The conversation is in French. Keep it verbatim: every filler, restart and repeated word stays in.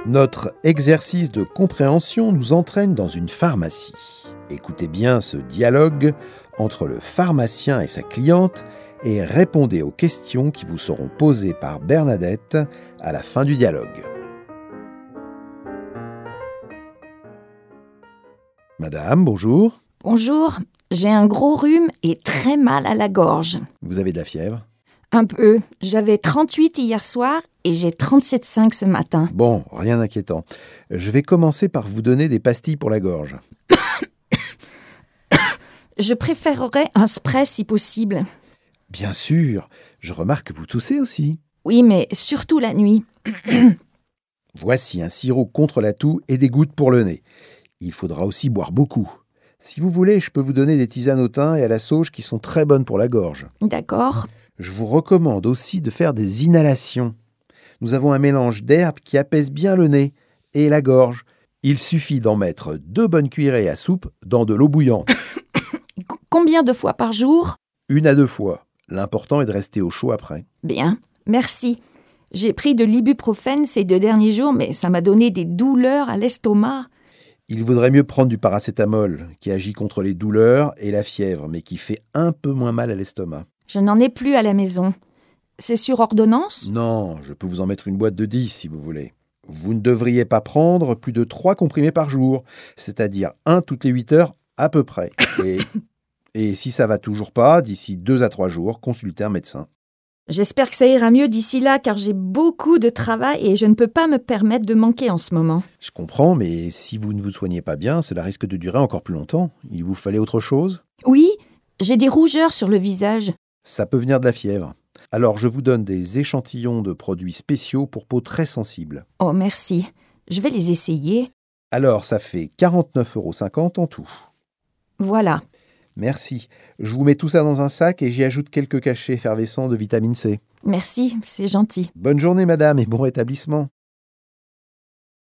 Notre exercice de compréhension nous entraîne dans une pharmacie. Écoutez bien ce dialogue entre le pharmacien et sa cliente et répondez aux questions qui vous seront posées par Bernadette à la fin du dialogue. Madame, bonjour. Bonjour, j'ai un gros rhume et très mal à la gorge. Vous avez de la fièvre? Un peu. J'avais trente-huit hier soir et j'ai trente-sept virgule cinq ce matin. Bon, rien d'inquiétant. Je vais commencer par vous donner des pastilles pour la gorge. Je préférerais un spray si possible. Bien sûr, je remarque que vous toussez aussi. Oui, mais surtout la nuit. Voici un sirop contre la toux et des gouttes pour le nez. Il faudra aussi boire beaucoup. Si vous voulez, je peux vous donner des tisanes au thym et à la sauge qui sont très bonnes pour la gorge. D'accord. Je vous recommande aussi de faire des inhalations. Nous avons un mélange d'herbes qui apaise bien le nez et la gorge. Il suffit d'en mettre deux bonnes cuillerées à soupe dans de l'eau bouillante. Combien de fois par jour? Une à deux fois. L'important est de rester au chaud après. Bien, merci. J'ai pris de l'ibuprofène ces deux derniers jours, mais ça m'a donné des douleurs à l'estomac. Il vaudrait mieux prendre du paracétamol, qui agit contre les douleurs et la fièvre, mais qui fait un peu moins mal à l'estomac. Je n'en ai plus à la maison. C'est sur ordonnance? Non, je peux vous en mettre une boîte de dix si vous voulez. Vous ne devriez pas prendre plus de trois comprimés par jour, c'est-à-dire un toutes les huit heures à peu près. Et, et si ça va toujours pas, d'ici deux à trois jours, consultez un médecin. J'espère que ça ira mieux d'ici là, car j'ai beaucoup de travail et je ne peux pas me permettre de manquer en ce moment. Je comprends, mais si vous ne vous soignez pas bien, cela risque de durer encore plus longtemps. Il vous fallait autre chose? Oui, j'ai des rougeurs sur le visage. Ça peut venir de la fièvre. Alors je vous donne des échantillons de produits spéciaux pour peau très sensible. Oh, merci. Je vais les essayer. Alors ça fait quarante-neuf euros cinquante en tout. Voilà. Merci. Je vous mets tout ça dans un sac et j'y ajoute quelques cachets effervescents de vitamine C. Merci, c'est gentil. Bonne journée madame et bon rétablissement.